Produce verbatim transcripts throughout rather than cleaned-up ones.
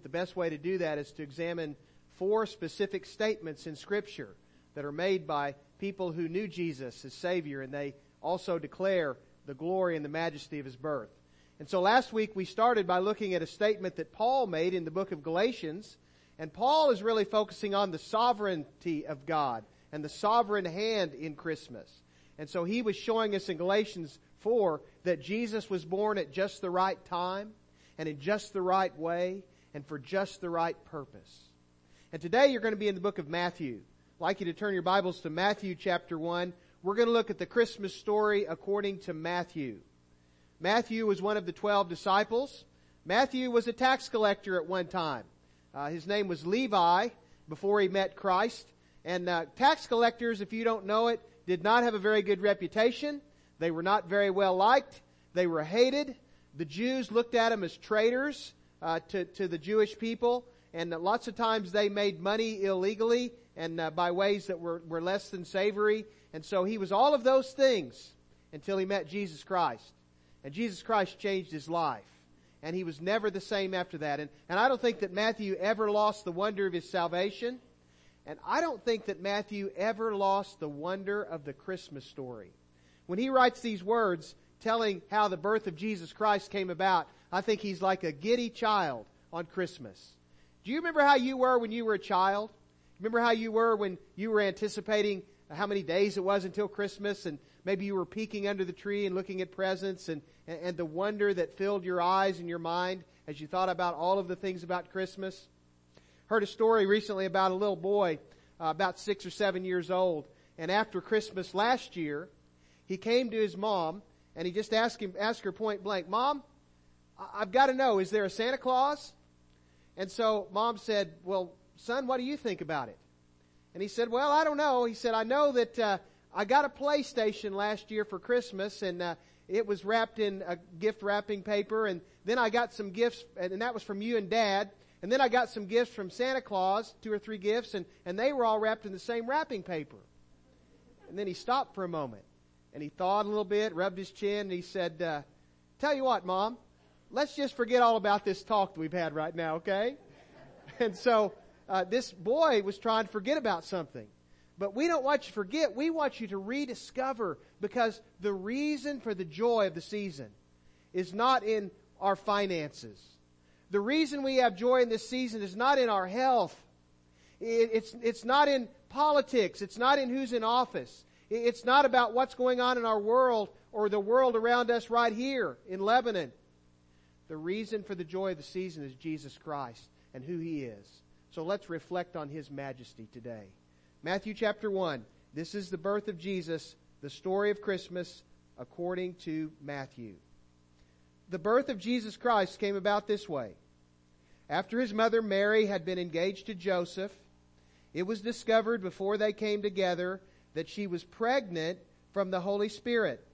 the best way to do that is to examine four specific statements in Scripture that are made by people who knew Jesus as Savior, and they also declare the glory and the majesty of His birth. And so last week we started by looking at a statement that Paul made in the book of Galatians, and Paul is really focusing on the sovereignty of God and the sovereign hand in Christmas. And so he was showing us in Galatians four that Jesus was born at just the right time and in just the right way and for just the right purpose. And today you're going to be in the book of Matthew. I'd like you to turn your Bibles to Matthew chapter one. We're going to look at the Christmas story according to Matthew. Matthew was one of the twelve disciples. Matthew was a tax collector at one time. Uh, his name was Levi before he met Christ. And uh, tax collectors, if you don't know it, did not have a very good reputation. They were not very well liked. They were hated. The Jews looked at them as traitors uh, to, to the Jewish people. And uh, lots of times they made money illegally and uh, by ways that were, were less than savory. And so he was all of those things until he met Jesus Christ. And Jesus Christ changed his life. And he was never the same after that. And, and I don't think that Matthew ever lost the wonder of his salvation. And I don't think that Matthew ever lost the wonder of the Christmas story. When he writes these words telling how the birth of Jesus Christ came about, I think he's like a giddy child on Christmas. Do you remember how you were when you were a child? Remember how you were when you were anticipating how many days it was until Christmas, and maybe you were peeking under the tree and looking at presents, and, and the wonder that filled your eyes and your mind as you thought about all of the things about Christmas? Heard a story recently about a little boy, uh, about six or seven years old, and after Christmas last year, he came to his mom and he just asked him, asked her point blank, "Mom, I've got to know, is there a Santa Claus?" And so Mom said, "Well, son, what do you think about it?" And he said, "Well, I don't know." He said, "I know that uh, I got a PlayStation last year for Christmas, and uh, it was wrapped in a gift wrapping paper, and then I got some gifts, and that was from you and Dad. And then I got some gifts from Santa Claus, two or three gifts, and, and they were all wrapped in the same wrapping paper." And then he stopped for a moment, and he thawed a little bit, rubbed his chin, and he said, uh, "Tell you what, Mom, let's just forget all about this talk that we've had right now, okay?" And so uh, this boy was trying to forget about something. But we don't want you to forget. We want you to rediscover, because the reason for the joy of the season is not in our finances. The reason we have joy in this season is not in our health. It's, it's not in politics. It's not in who's in office. It's not about what's going on in our world or the world around us right here in Lebanon. The reason for the joy of the season is Jesus Christ and who He is. So let's reflect on His majesty today. Matthew chapter one. This is the birth of Jesus, the story of Christmas according to Matthew. The birth of Jesus Christ came about this way. After his mother Mary had been engaged to Joseph, it was discovered before they came together that she was pregnant from the Holy Spirit.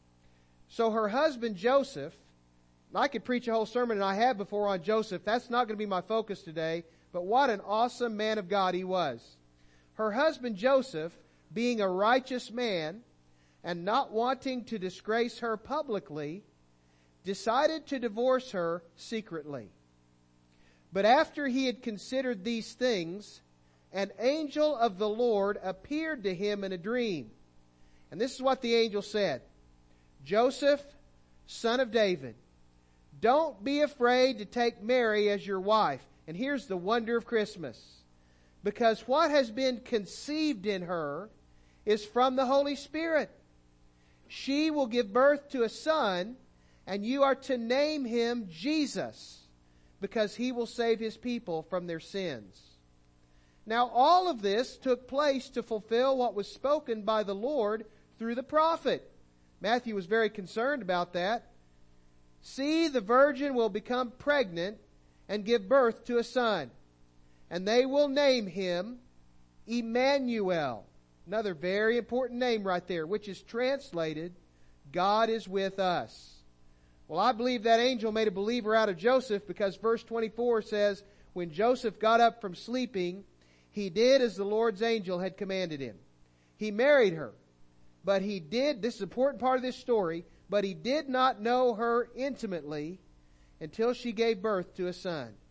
So her husband Joseph, I could preach a whole sermon, and I have before, on Joseph. That's not going to be my focus today, but what an awesome man of God he was. Her husband Joseph, being a righteous man and not wanting to disgrace her publicly, decided to divorce her secretly. But after he had considered these things, an angel of the Lord appeared to him in a dream. And this is what the angel said: "Joseph, son of David, don't be afraid to take Mary as your wife." And here's the wonder of Christmas. "Because what has been conceived in her is from the Holy Spirit. She will give birth to a son, and you are to name him Jesus, because he will save his people from their sins." Now all of this took place to fulfill what was spoken by the Lord through the prophet. Matthew was very concerned about that. "See, the virgin will become pregnant and give birth to a son, and they will name him Emmanuel." Another very important name right there, which is translated, "God is with us." Well, I believe that angel made a believer out of Joseph, because verse twenty-four says, when Joseph got up from sleeping, he did as the Lord's angel had commanded him. He married her, but he did, this is an important part of this story, but he did not know her intimately until she gave birth to a son.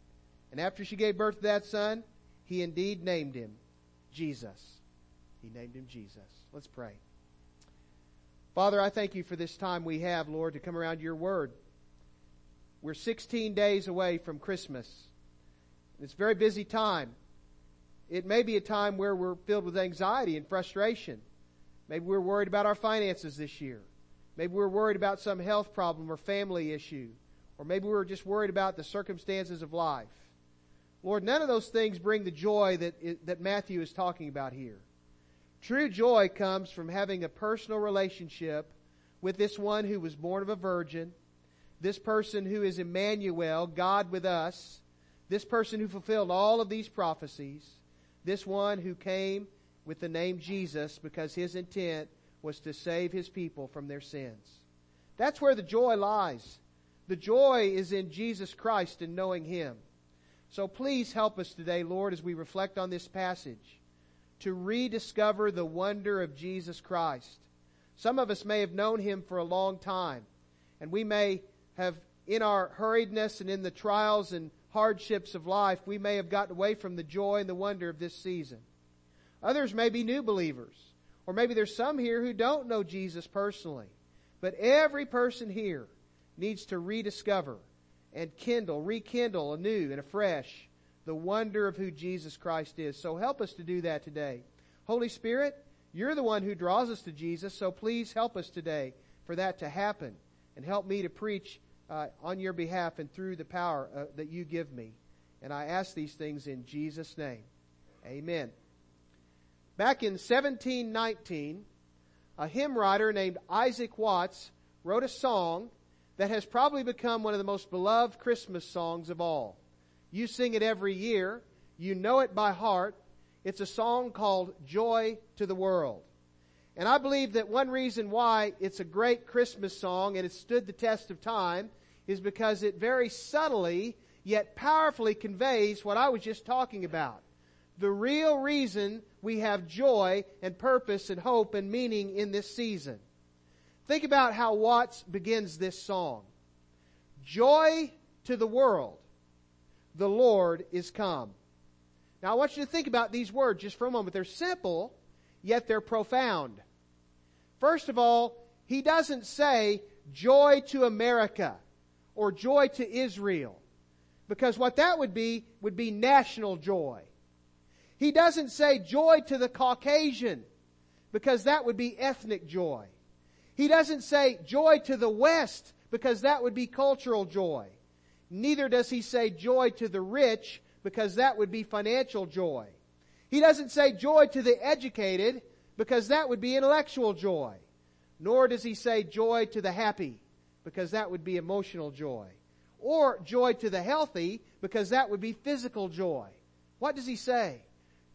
And after she gave birth to that son, he indeed named him Jesus. He named him Jesus. Let's pray. Father, I thank you for this time we have, Lord, to come around your word. We're sixteen days away from Christmas. It's a very busy time. It may be a time where we're filled with anxiety and frustration. Maybe we're worried about our finances this year. Maybe we're worried about some health problem or family issue. Or maybe we're just worried about the circumstances of life. Lord, none of those things bring the joy that, that Matthew is talking about here. True joy comes from having a personal relationship with this one who was born of a virgin, this person who is Emmanuel, God with us, this person who fulfilled all of these prophecies, this one who came with the name Jesus because his intent was to save his people from their sins. That's where the joy lies. The joy is in Jesus Christ and knowing him. So please help us today, Lord, as we reflect on this passage, to rediscover the wonder of Jesus Christ. Some of us may have known him for a long time, and we may have, in our hurriedness and in the trials and hardships of life, we may have gotten away from the joy and the wonder of this season. Others may be new believers, or maybe there's some here who don't know Jesus personally. But every person here needs to rediscover and kindle, rekindle anew and afresh the wonder of who Jesus Christ is. So help us to do that today. Holy Spirit, you're the one who draws us to Jesus, so please help us today for that to happen. And help me to preach uh, on your behalf and through the power uh, that you give me. And I ask these things in Jesus' name. Amen. Back in seventeen nineteen, a hymn writer named Isaac Watts wrote a song that has probably become one of the most beloved Christmas songs of all. You sing it every year. You know it by heart. It's a song called Joy to the World. And I believe that one reason why it's a great Christmas song and it's stood the test of time is because it very subtly yet powerfully conveys what I was just talking about. The real reason we have joy and purpose and hope and meaning in this season. Think about how Watts begins this song. Joy to the world, the Lord is come. Now I want you to think about these words just for a moment. They're simple, yet they're profound. First of all, he doesn't say joy to America or joy to Israel, because what that would be would be national joy. He doesn't say joy to the Caucasian, because that would be ethnic joy. He doesn't say joy to the West, because that would be cultural joy. Neither does he say joy to the rich, because that would be financial joy. He doesn't say joy to the educated, because that would be intellectual joy. Nor does he say joy to the happy, because that would be emotional joy. Or joy to the healthy, because that would be physical joy. What does he say?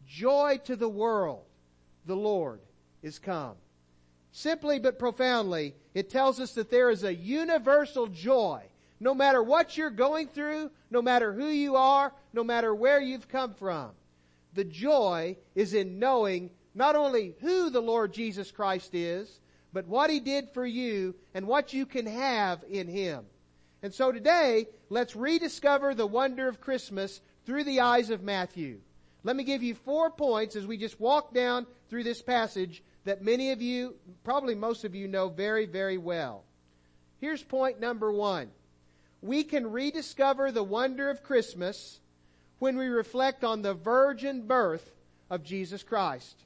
Joy to the world, the Lord is come. Simply but profoundly, it tells us that there is a universal joy. No matter what you're going through, no matter who you are, no matter where you've come from, the joy is in knowing not only who the Lord Jesus Christ is, but what He did for you and what you can have in Him. And so today, let's rediscover the wonder of Christmas through the eyes of Matthew. Let me give you four points as we just walk down through this passage that many of you, probably most of you, know very, very well. Here's point number one. We can rediscover the wonder of Christmas when we reflect on the virgin birth of Jesus Christ.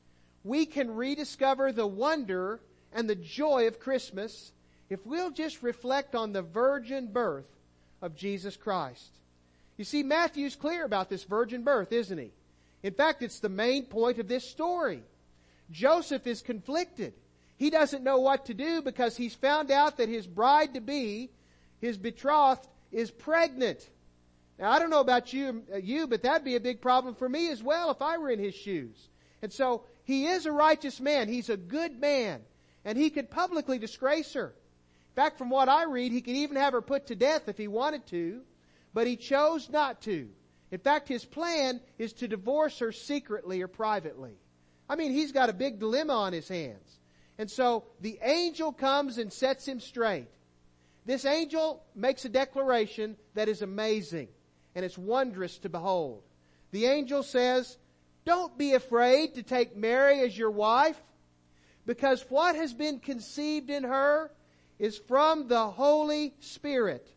We can rediscover the wonder and the joy of Christmas if we'll just reflect on the virgin birth of Jesus Christ. You see, Matthew's clear about this virgin birth, isn't he? In fact, it's the main point of this story. Joseph is conflicted. He doesn't know what to do because he's found out that his bride-to-be, his betrothed, is pregnant. Now, I don't know about you, you, but that'd be a big problem for me as well if I were in his shoes. And so, he is a righteous man. He's a good man. And he could publicly disgrace her. In fact, from what I read, he could even have her put to death if he wanted to. But he chose not to. In fact, his plan is to divorce her secretly or privately. I mean, he's got a big dilemma on his hands. And so, the angel comes and sets him straight. This angel makes a declaration that is amazing. and it's wondrous to behold. The angel says, "Don't be afraid to take Mary as your wife, because what has been conceived in her is from the Holy Spirit."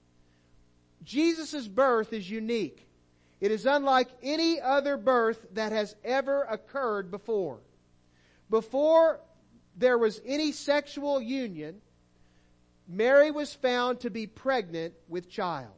Jesus' birth is unique. It is unlike any other birth that has ever occurred before. Before there was any sexual union, Mary was found to be pregnant with child.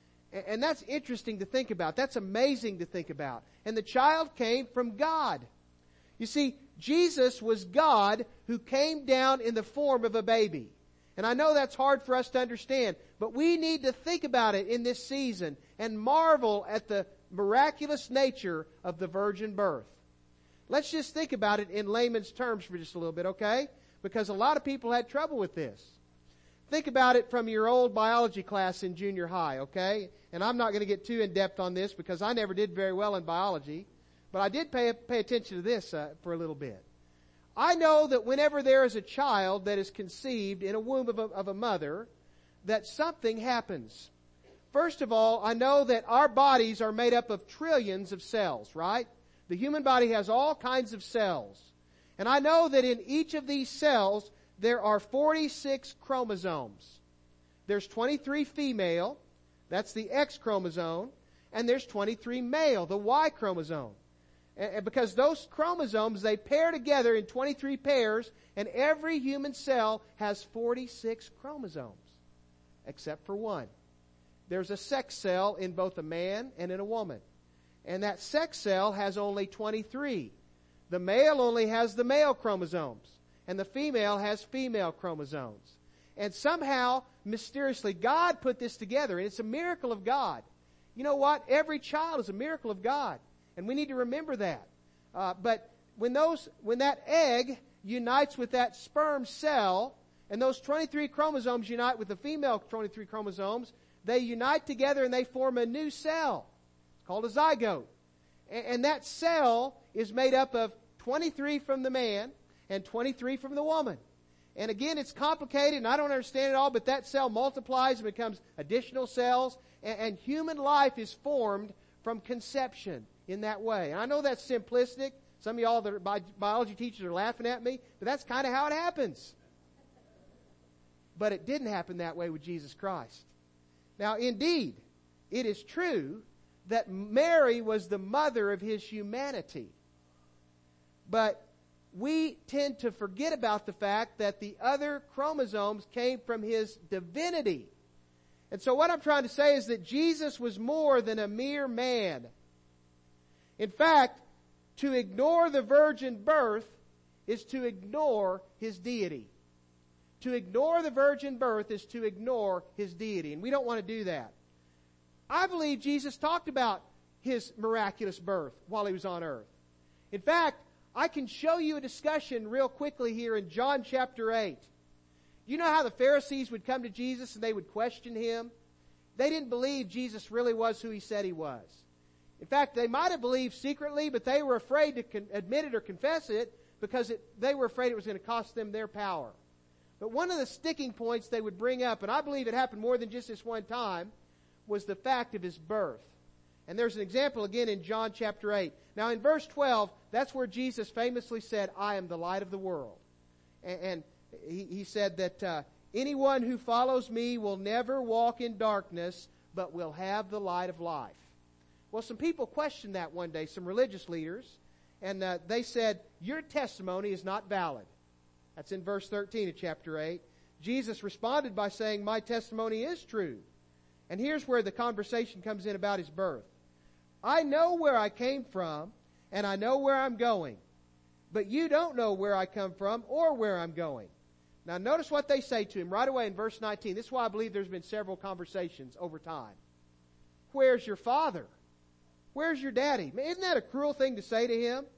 And that's interesting to think about. That's amazing to think about. And the child came from God. You see, Jesus was God who came down in the form of a baby. And I know that's hard for us to understand, but we need to think about it in this season and marvel at the miraculous nature of the virgin birth. Let's just think about it in layman's terms for just a little bit, okay? Because a lot of people had trouble with this. Think about it from your old biology class in junior high, okay? And I'm not going to get too in-depth on this because I never did very well in biology, but I did pay, pay attention to this uh, for a little bit. I know that whenever there is a child that is conceived in a womb of a, of a mother, that something happens. First of all, I know that our bodies are made up of trillions of cells, right? The human body has all kinds of cells. And I know that in each of these cells, there are forty-six chromosomes. There's twenty-three female, that's the X chromosome, and there's twenty-three male, the Y chromosome. And because those chromosomes, they pair together in twenty-three pairs, and every human cell has forty-six chromosomes, except for one. There's a sex cell in both a man and in a woman. And that sex cell has only twenty-three. The male only has the male chromosomes, and the female has female chromosomes. And somehow, mysteriously, God put this together, and it's a miracle of God. You know what? Every child is a miracle of God. And we need to remember that. Uh, but when those, when that egg unites with that sperm cell, and those twenty-three chromosomes unite with the female twenty-three chromosomes, they unite together and they form a new cell. It's called a zygote. And, and that cell is made up of twenty-three from the man and twenty-three from the woman. And again, it's complicated and I don't understand it all, but that cell multiplies and becomes additional cells, and, and human life is formed from conception in that way. And I know that's simplistic. Some of y'all that are bi- biology teachers are laughing at me, but that's kind of how it happens. But it didn't happen that way with Jesus Christ. Now, indeed, it is true that Mary was the mother of his humanity. But we tend to forget about the fact that the other chromosomes came from his divinity. And so what I'm trying to say is that Jesus was more than a mere man. In fact, to ignore the virgin birth is to ignore his deity. To ignore the virgin birth is to ignore his deity. And we don't want to do that. I believe Jesus talked about his miraculous birth while he was on earth. In fact, I can show you a discussion real quickly here in John chapter eight. You know how the Pharisees would come to Jesus and they would question him? They didn't believe Jesus really was who he said he was. In fact, they might have believed secretly, but they were afraid to con- admit it or confess it because it, they were afraid it was going to cost them their power. But one of the sticking points they would bring up, and I believe it happened more than just this one time, was the fact of his birth. And there's an example again in John chapter eight. Now in verse twelve, that's where Jesus famously said, "I am the light of the world." And, and he, he said that uh, anyone who follows me will never walk in darkness, but will have the light of life. Well, some people questioned that one day, some religious leaders, and uh, they said, "Your testimony is not valid." That's in verse thirteen of chapter eight. Jesus responded by saying, "My testimony is true." And here's where the conversation comes in about his birth. "I know where I came from, and I know where I'm going. But you don't know where I come from or where I'm going." Now notice what they say to him right away in verse nineteen. This is why I believe there's been several conversations over time. "Where's your father? Where's your daddy?" Isn't that a cruel thing to say to him?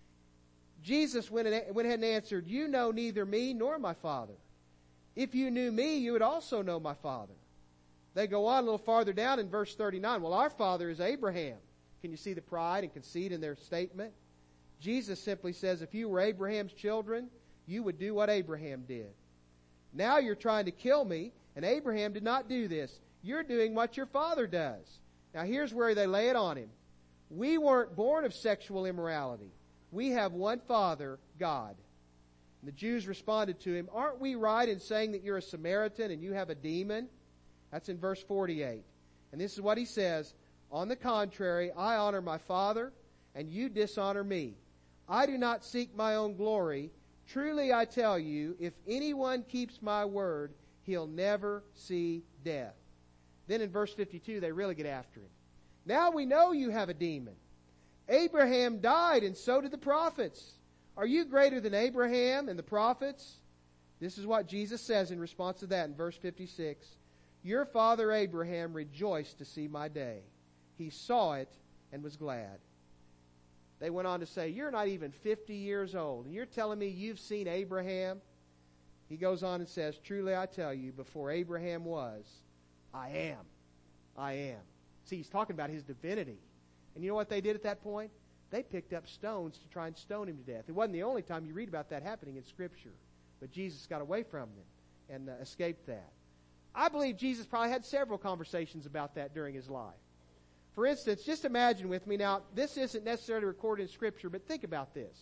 Jesus went ahead and answered, "You know neither me nor my Father. If you knew me, you would also know my Father." They go on a little farther down in verse thirty-nine. "Well, our father is Abraham." Can you see the pride and conceit in their statement? Jesus simply says, "If you were Abraham's children, you would do what Abraham did. Now you're trying to kill me, and Abraham did not do this. You're doing what your father does." Now here's where they lay it on him. We weren't born of sexual immorality. We have one Father, God. And the Jews responded to him, aren't we right in saying that you're a Samaritan and you have a demon? That's in verse forty-eight. And this is what he says, on the contrary, I honor my Father, and you dishonor me. I do not seek my own glory. Truly I tell you, if anyone keeps my word, he'll never see death. Then in verse fifty-two, they really get after him. Now we know you have a demon. Abraham died, and so did the prophets. Are you greater than Abraham and the prophets? This is what Jesus says in response to that in verse fifty-six. Your father Abraham rejoiced to see my day. He saw it and was glad. They went on to say, you're not even fifty years old, and you're telling me you've seen Abraham? He goes on and says, truly I tell you, before Abraham was, I am. I am. See, he's talking about his divinity. And you know what they did at that point? They picked up stones to try and stone him to death. It wasn't the only time you read about that happening in Scripture. But Jesus got away from them and uh, escaped that. I believe Jesus probably had several conversations about that during his life. For instance, just imagine with me now, this isn't necessarily recorded in Scripture, but think about this.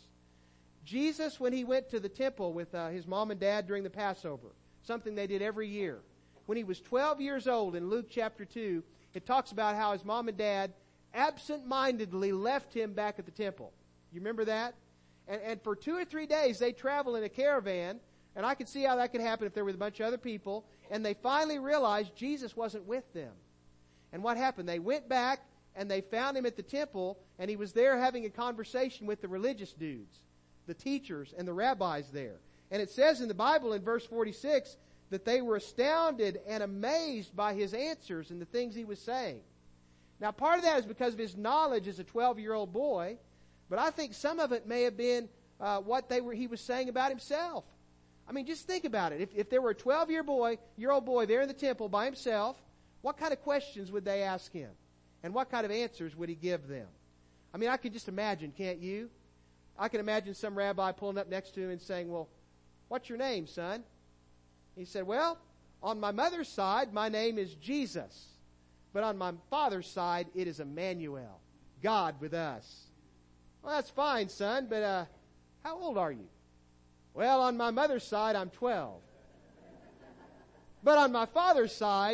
Jesus, when he went to the temple with uh, his mom and dad during the Passover, something they did every year, when he was twelve years old in Luke chapter two, it talks about how his mom and dad absent-mindedly left him back at the temple. You remember that? And, and for two or three days, they traveled in a caravan, and I could see how that could happen if there were a bunch of other people, and they finally realized Jesus wasn't with them. And what happened? They went back, and they found him at the temple, and he was there having a conversation with the religious dudes, the teachers, and the rabbis there. And it says in the Bible in verse forty-six that they were astounded and amazed by his answers and the things he was saying. Now, part of that is because of his knowledge as a twelve-year-old boy, but I think some of it may have been uh, what they were he was saying about himself. I mean, just think about it. If, if there were a twelve-year boy, year old boy there in the temple by himself, what kind of questions would they ask him? And what kind of answers would he give them? I mean, I can just imagine, can't you? I can imagine some rabbi pulling up next to him and saying, well, what's your name, son? He said, well, on my mother's side, my name is Jesus. But on my father's side, it is Emmanuel, God with us. Well, that's fine, son, but uh, how old are you? Well, on my mother's side, I'm twelve. But on my father's side,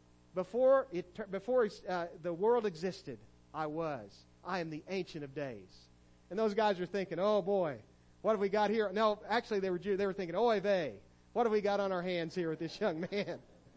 before it, before uh, the world existed, I was. I am the Ancient of Days. And those guys are thinking, oh boy, what have we got here? No, actually they were they were thinking, oy vey, what have we got on our hands here with this young man?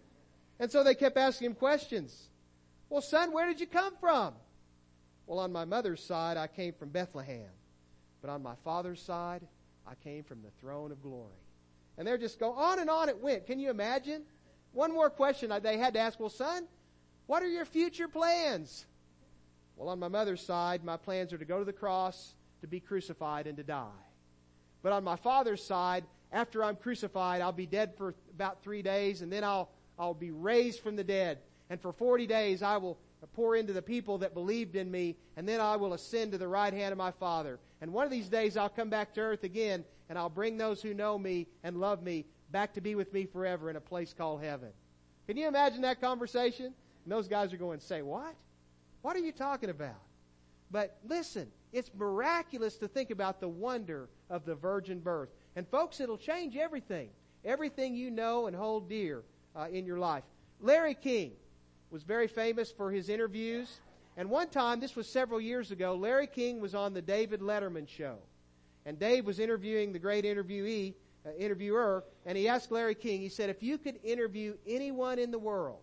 And so they kept asking him questions. Well, son, where did you come from? Well, on my mother's side, I came from Bethlehem. But on my father's side, I came from the throne of glory. And they're just going on and on it went. Can you imagine? One more question they had to ask. Well, son, what are your future plans? Well, on my mother's side, my plans are to go to the cross, to be crucified, and to die. But on my father's side, after I'm crucified, I'll be dead for about three days, and then I'll I'll be raised from the dead. And for forty days I will pour into the people that believed in me, and then I will ascend to the right hand of my Father. And one of these days I'll come back to earth again, and I'll bring those who know me and love me back to be with me forever in a place called heaven. Can you imagine that conversation? And those guys are going to say, what? What are you talking about? But listen, it's miraculous to think about the wonder of the virgin birth. And folks, it'll change everything. Everything you know and hold dear uh, in your life. Larry King was very famous for his interviews. And one time, this was several years ago, Larry King was on the David Letterman show. And Dave was interviewing the great interviewee, uh, interviewer, and he asked Larry King, he said, if you could interview anyone in the world,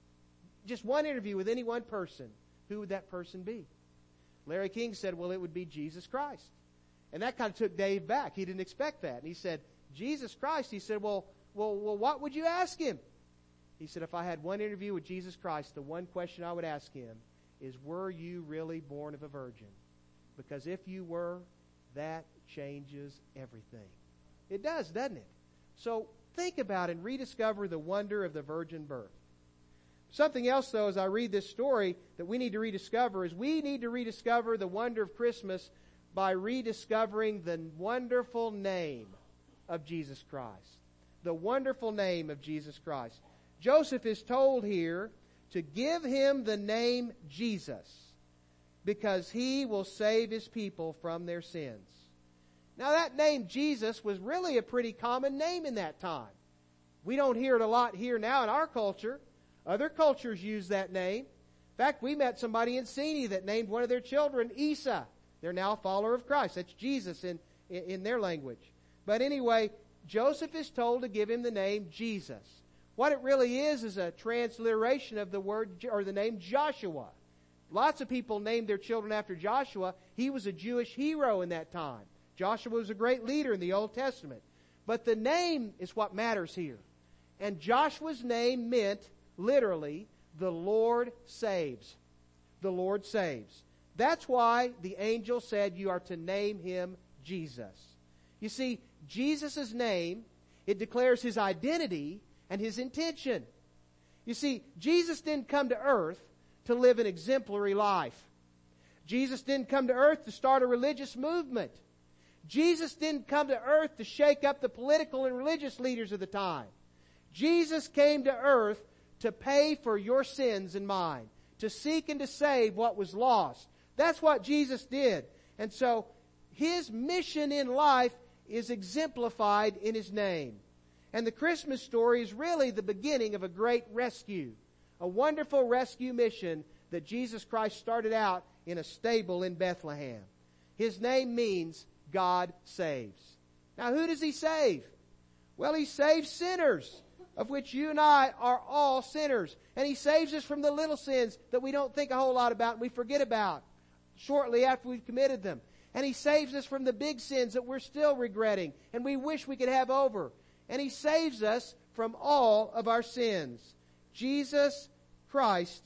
just one interview with any one person, who would that person be? Larry King said, well, it would be Jesus Christ. And that kind of took Dave back. He didn't expect that. And he said, Jesus Christ? He said, well, well, well, what would you ask him? He said, if I had one interview with Jesus Christ, the one question I would ask him is, were you really born of a virgin? Because if you were, that changes everything. It does, doesn't it? So think about and rediscover the wonder of the virgin birth. Something else, though, as I read this story that we need to rediscover is we need to rediscover the wonder of Christmas by rediscovering the wonderful name of Jesus Christ. The wonderful name of Jesus Christ. Joseph is told here to give him the name Jesus, because he will save his people from their sins. Now that name Jesus was really a pretty common name in that time. We don't hear it a lot here now in our culture. Other cultures use that name. In fact, we met somebody in Sini that named one of their children Isa. They're now a follower of Christ. That's Jesus in, in, in their language. But anyway, Joseph is told to give him the name Jesus. What it really is is a transliteration of the word or the name Joshua. Lots of people named their children after Joshua. He was a Jewish hero in that time. Joshua was a great leader in the Old Testament. But the name is what matters here. And Joshua's name meant, literally, the Lord saves. The Lord saves. That's why the angel said you are to name him Jesus. You see, Jesus' name, it declares his identity and his intention. You see, Jesus didn't come to earth to live an exemplary life. Jesus didn't come to earth to start a religious movement. Jesus didn't come to earth to shake up the political and religious leaders of the time. Jesus came to earth to pay for your sins and mine, to seek and to save what was lost. That's what Jesus did. And so, his mission in life is exemplified in his name. And the Christmas story is really the beginning of a great rescue. A wonderful rescue mission that Jesus Christ started out in a stable in Bethlehem. His name means God saves. Now who does he save? Well, he saves sinners, of which you and I are all sinners. And he saves us from the little sins that we don't think a whole lot about and we forget about shortly after we've committed them. And he saves us from the big sins that we're still regretting and we wish we could have over. And he saves us from all of our sins. Jesus Christ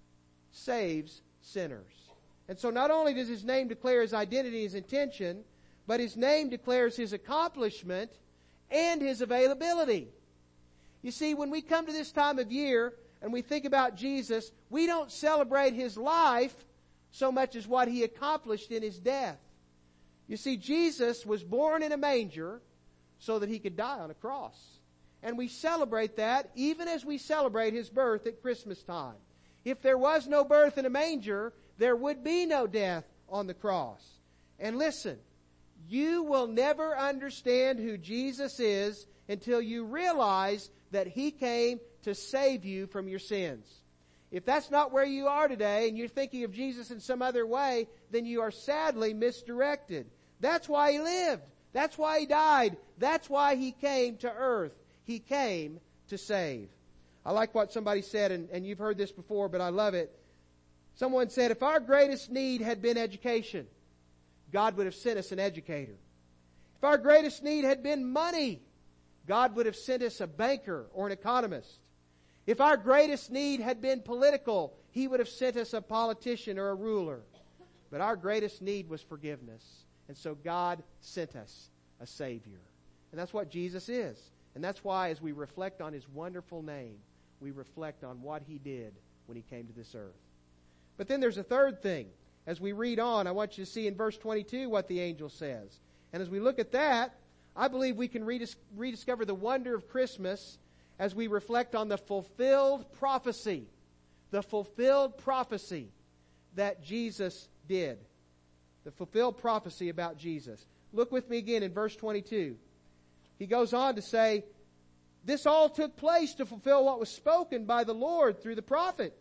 saves sinners. And so not only does his name declare his identity and his intention, but his name declares his accomplishment and his availability. You see, when we come to this time of year and we think about Jesus, we don't celebrate his life so much as what he accomplished in his death. You see, Jesus was born in a manger so that he could die on a cross. And we celebrate that even as we celebrate his birth at Christmas time. If there was no birth in a manger, there would be no death on the cross. And listen, you will never understand who Jesus is until you realize that he came to save you from your sins. If that's not where you are today and you're thinking of Jesus in some other way, then you are sadly misdirected. That's why he lived. That's why he died. That's why he came to earth. He came to save. I like what somebody said, and, and you've heard this before, but I love it. Someone said, if our greatest need had been education, God would have sent us an educator. If our greatest need had been money, God would have sent us a banker or an economist. If our greatest need had been political, he would have sent us a politician or a ruler. But our greatest need was forgiveness. And so God sent us a Savior. And that's what Jesus is. And that's why as we reflect on his wonderful name, we reflect on what he did when he came to this earth. But then there's a third thing. As we read on, I want you to see in verse twenty-two what the angel says. And as we look at that, I believe we can redis- rediscover the wonder of Christmas as we reflect on the fulfilled prophecy. The fulfilled prophecy that Jesus did. The fulfilled prophecy about Jesus. Look with me again in verse twenty-two. He goes on to say, this all took place to fulfill what was spoken by the Lord through the prophet.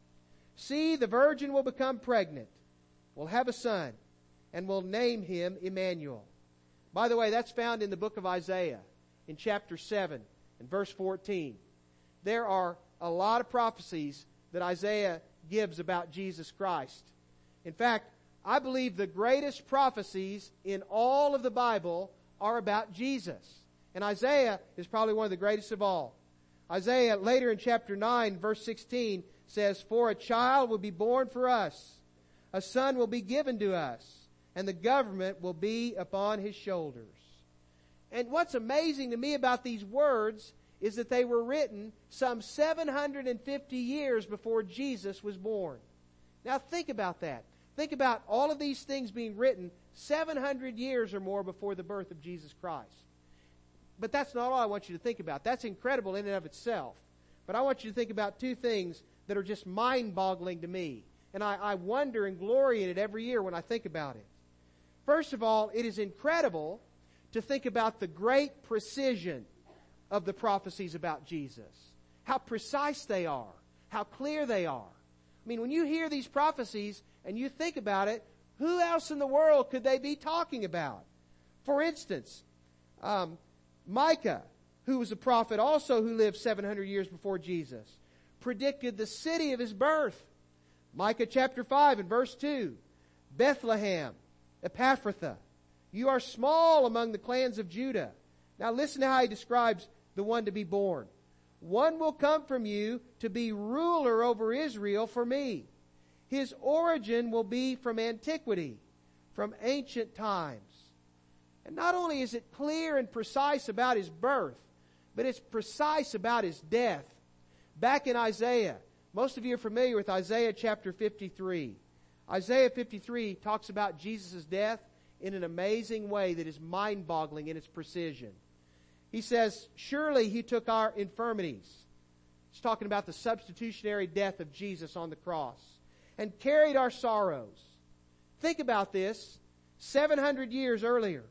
See, the virgin will become pregnant, will have a son, and will name him Emmanuel. By the way, that's found in the book of Isaiah, in chapter seven, and verse fourteen. There are a lot of prophecies that Isaiah gives about Jesus Christ. In fact, I believe the greatest prophecies in all of the Bible are about Jesus. And Isaiah is probably one of the greatest of all. Isaiah, later in chapter nine, verse sixteen, says, for a child will be born for us, a son will be given to us, and the government will be upon his shoulders. And what's amazing to me about these words is that they were written some seven hundred fifty years before Jesus was born. Now think about that. Think about all of these things being written seven hundred years or more before the birth of Jesus Christ. But that's not all I want you to think about. That's incredible in and of itself. But I want you to think about two things that are just mind-boggling to me. And I, I wonder and glory in it every year when I think about it. First of all, it is incredible to think about the great precision of the prophecies about Jesus. How precise they are. How clear they are. I mean, when you hear these prophecies and you think about it, who else in the world could they be talking about? For instance, um, Micah, who was a prophet also who lived seven hundred years before Jesus, predicted the city of his birth. Micah chapter five and verse two, Bethlehem, Ephrathah, you are small among the clans of Judah. Now listen to how he describes the one to be born. One will come from you to be ruler over Israel for me. His origin will be from antiquity, from ancient times. And not only is it clear and precise about his birth, but it's precise about his death. Back in Isaiah, most of you are familiar with Isaiah chapter fifty-three. Isaiah fifty-three talks about Jesus' death in an amazing way that is mind-boggling in its precision. He says, surely he took our infirmities. He's talking about the substitutionary death of Jesus on the cross. And carried our sorrows. Think about this. seven hundred years earlier,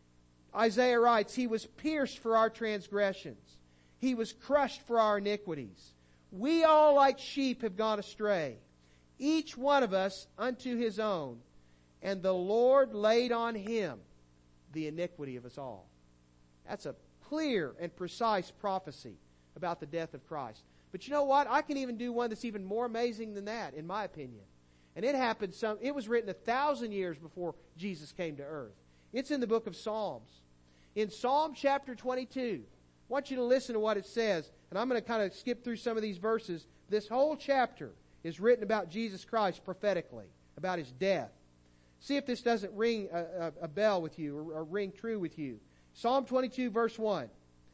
Isaiah writes, he was pierced for our transgressions. He was crushed for our iniquities. We all like sheep have gone astray, each one of us unto his own. And the Lord laid on him the iniquity of us all. That's a clear and precise prophecy about the death of Christ. But you know what? I can even do one that's even more amazing than that, in my opinion. And it happened some, it was written a thousand years before Jesus came to earth. It's in the book of Psalms. In Psalm chapter twenty-two, I want you to listen to what it says. And I'm going to kind of skip through some of these verses. This whole chapter is written about Jesus Christ prophetically, about his death. See if this doesn't ring a, a, a bell with you or, or ring true with you. Psalm twenty-two verse one.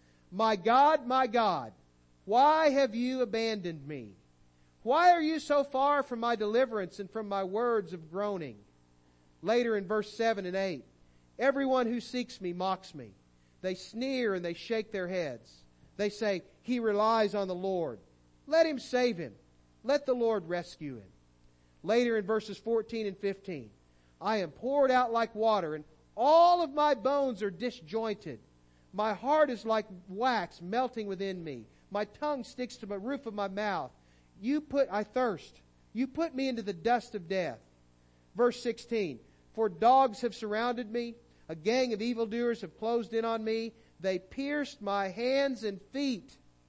My God, my God, why have you abandoned me? Why are you so far from my deliverance and from my words of groaning? Later in verse seven and eight. Everyone who seeks me mocks me. They sneer and they shake their heads. They say, he relies on the Lord. Let him save him. Let the Lord rescue him. Later in verses fourteen and fifteen. I am poured out like water, and all of my bones are disjointed. My heart is like wax melting within me. My tongue sticks to the roof of my mouth. You put, I thirst. You put me into the dust of death. Verse sixteen. For dogs have surrounded me. A gang of evildoers have closed in on me. They pierced my hands and feet.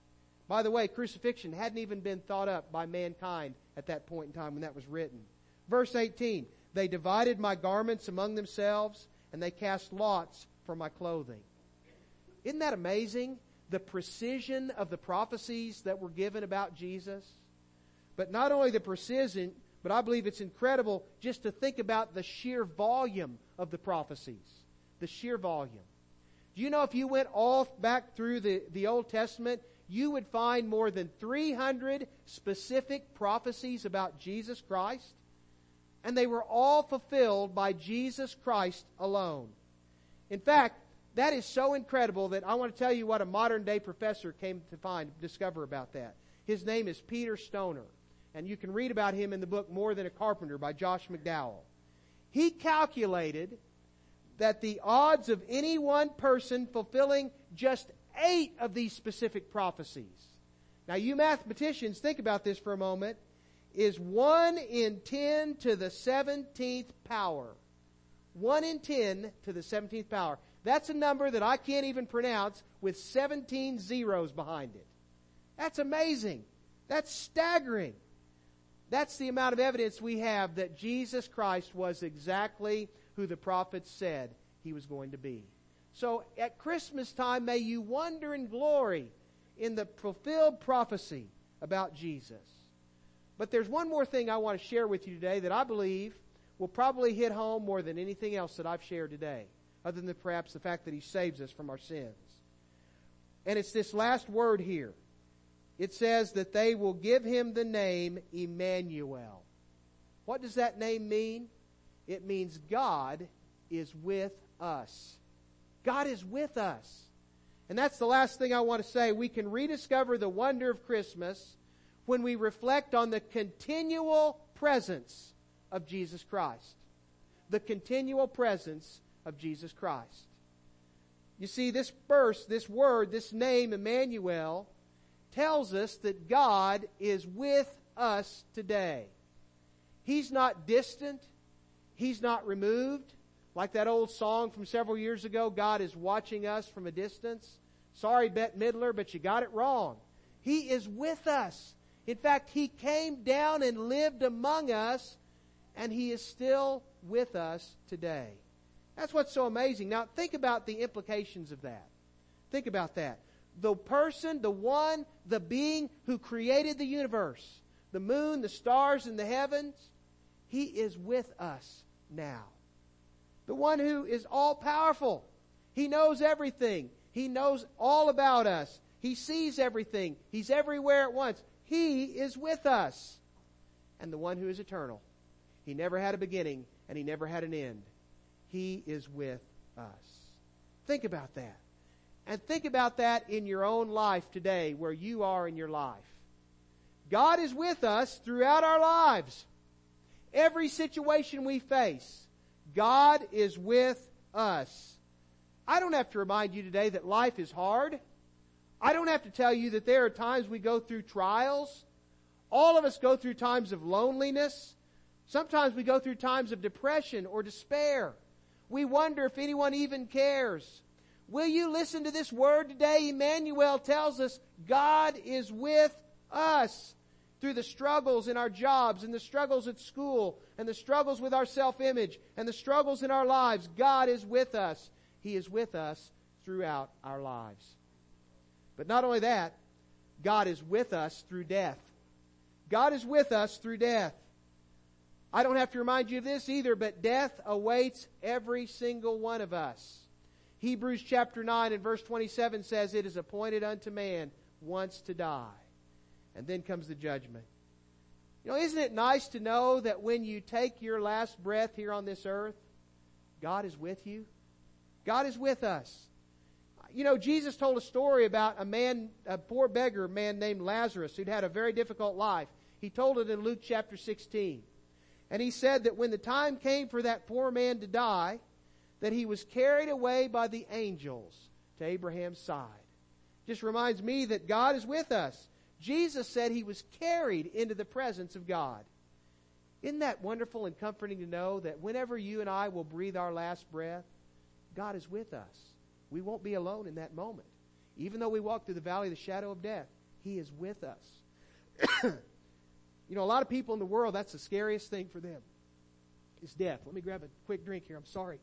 By the way, crucifixion hadn't even been thought up by mankind at that point in time when that was written. Verse eighteen. They divided my garments among themselves, and they cast lots for my clothing. Isn't that amazing? The precision of the prophecies that were given about Jesus. But not only the precision, but I believe it's incredible just to think about the sheer volume of the prophecies. The sheer volume. Do you know if you went all back through the, the Old Testament, you would find more than three hundred specific prophecies about Jesus Christ? And they were all fulfilled by Jesus Christ alone. In fact, that is so incredible that I want to tell you what a modern day professor came to find, discover about that. His name is Peter Stoner. And you can read about him in the book More Than a Carpenter by Josh McDowell. He calculated that the odds of any one person fulfilling just eight of these specific prophecies. Now you mathematicians, think about this for a moment. Is one in ten to the seventeenth power. One in ten to the seventeenth power. That's a number that I can't even pronounce with seventeen zeros behind it. That's amazing. That's staggering. That's the amount of evidence we have that Jesus Christ was exactly who the prophets said he was going to be. So at Christmas time, may you wonder and glory in the fulfilled prophecy about Jesus. But there's one more thing I want to share with you today that I believe will probably hit home more than anything else that I've shared today, other than perhaps the fact that he saves us from our sins. And it's this last word here. It says that they will give him the name Emmanuel. What does that name mean? It means God is with us. God is with us. And that's the last thing I want to say. We can rediscover the wonder of Christmas. when we reflect on the continual presence of Jesus Christ. The continual presence of Jesus Christ. You see, this verse, this word, this name, Emmanuel, tells us that God is with us today. He's not distant. He's not removed. Like that old song from several years ago, God is watching us from a distance. Sorry, Bette Midler, but you got it wrong. He is with us. In fact, He came down and lived among us, and He is still with us today. That's what's so amazing. Now, think about the implications of that. Think about that. The person, the one, the being who created the universe, the moon, the stars, and the heavens, He is with us now. The one who is all-powerful. He knows everything. He knows all about us. He sees everything. He's everywhere at once. He is with us. And the one who is eternal. He never had a beginning, and He never had an end. He is with us. Think about that. And think about that in your own life today, where you are in your life. God is with us throughout our lives. Every situation we face, God is with us. I don't have to remind you today that life is hard. I don't have to tell you that there are times we go through trials. All of us go through times of loneliness. Sometimes we go through times of depression or despair. We wonder if anyone even cares. Will you listen to this word today? Emmanuel tells us God is with us through the struggles in our jobs and the struggles at school and the struggles with our self-image and the struggles in our lives. God is with us. He is with us throughout our lives. But not only that, God is with us through death. God is with us through death. I don't have to remind you of this either, but death awaits every single one of us. Hebrews chapter nine and verse twenty-seven says, "It is appointed unto man once to die." And then comes the judgment. You know, isn't it nice to know that when you take your last breath here on this earth, God is with you? God is with us. You know, Jesus told a story about a man, a poor beggar man named Lazarus, who'd had a very difficult life. He told it in Luke chapter sixteen. And he said that when the time came for that poor man to die, that he was carried away by the angels to Abraham's side. Just reminds me that God is with us. Jesus said He was carried into the presence of God. Isn't that wonderful and comforting to know that whenever you and I will breathe our last breath, God is with us. We won't be alone in that moment. Even though we walk through the valley of the shadow of death, He is with us. You know, a lot of people in the world, that's the scariest thing for them, is death. Let me grab a quick drink here. I'm sorry.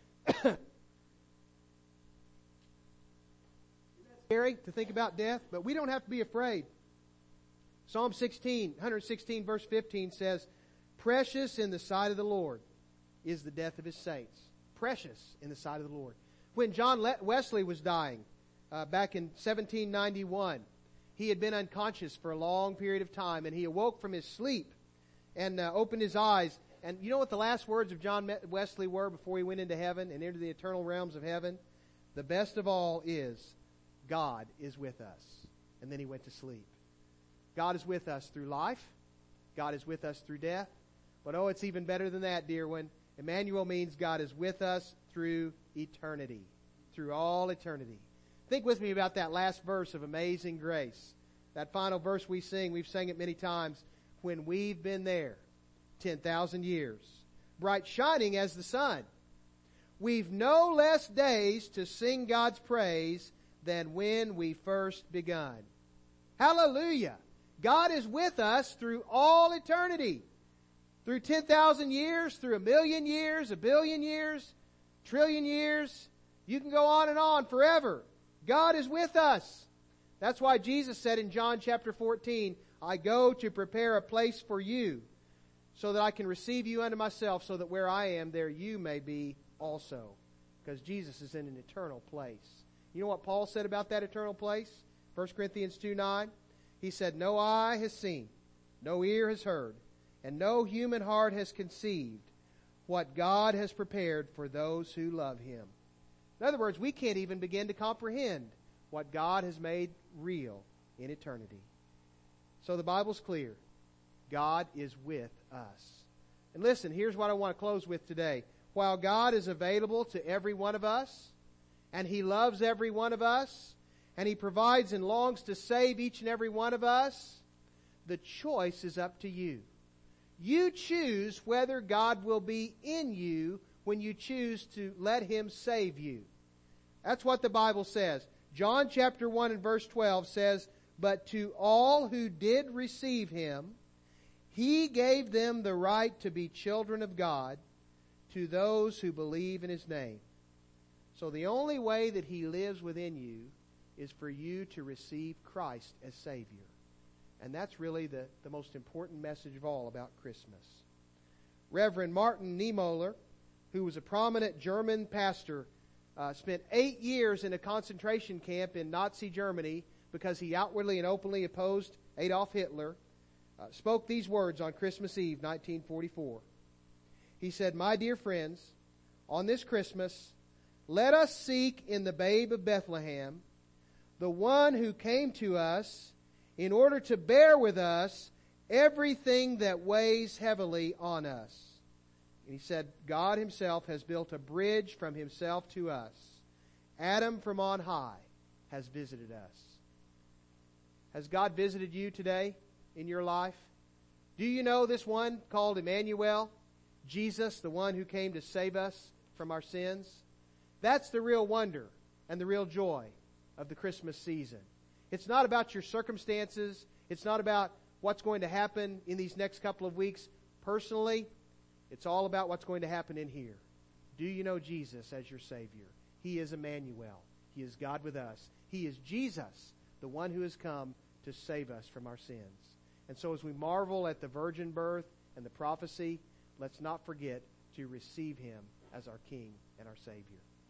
Scary to think about death, but we don't have to be afraid. Psalm sixteen, one sixteen verse fifteen says, "Precious in the sight of the Lord is the death of His saints." Precious in the sight of the Lord. When John Wesley was dying uh, back in seventeen ninety-one, he had been unconscious for a long period of time, and he awoke from his sleep and uh, opened his eyes. And you know what the last words of John Wesley were before he went into heaven and into the eternal realms of heaven? The best of all is, God is with us. And then he went to sleep. God is with us through life. God is with us through death. But oh, it's even better than that, dear one. Emmanuel means God is with us through eternity. Through all eternity. Think with me about that last verse of Amazing Grace. That final verse we sing, we've sang it many times. When we've been there ten thousand years, bright shining as the sun, we've no less days to sing God's praise than when we first begun. Hallelujah! God is with us through all eternity. Through ten thousand years, through a million years, a billion years, trillion years. You can go on and on forever. God is with us. That's why Jesus said in John chapter fourteen, "I go to prepare a place for you, so that I can receive you unto myself, so that where I am, there you may be also." Because Jesus is in an eternal place. You know what Paul said about that eternal place? First Corinthians two nine. He said, "No eye has seen, no ear has heard, and no human heart has conceived what God has prepared for those who love Him." In other words, we can't even begin to comprehend what God has made real in eternity. So the Bible's clear. God is with us. And listen, here's what I want to close with today. While God is available to every one of us, and He loves every one of us, and He provides and longs to save each and every one of us, the choice is up to you. You choose whether God will be in you when you choose to let Him save you. That's what the Bible says. John chapter one and verse twelve says, "But to all who did receive Him, He gave them the right to be children of God, to those who believe in His name." So the only way that He lives within you is for you to receive Christ as Savior. And that's really the, the most important message of all about Christmas. Reverend Martin Niemöller, who was a prominent German pastor, uh, spent eight years in a concentration camp in Nazi Germany because he outwardly and openly opposed Adolf Hitler, uh, spoke these words on Christmas Eve, nineteen forty-four. He said, "My dear friends, on this Christmas, let us seek in the babe of Bethlehem the one who came to us in order to bear with us everything that weighs heavily on us." And he said, God Himself has built a bridge from Himself to us. Adam from on high has visited us. Has God visited you today in your life? Do you know this one called Emmanuel? Jesus, the one who came to save us from our sins? That's the real wonder and the real joy of the Christmas season. It's not about your circumstances. It's not about what's going to happen in these next couple of weeks personally. It's all about what's going to happen in here. Do you know Jesus as your Savior? He is Emmanuel. He is God with us. He is Jesus, the one who has come to save us from our sins. And so as we marvel at the virgin birth and the prophecy, let's not forget to receive Him as our King and our Savior.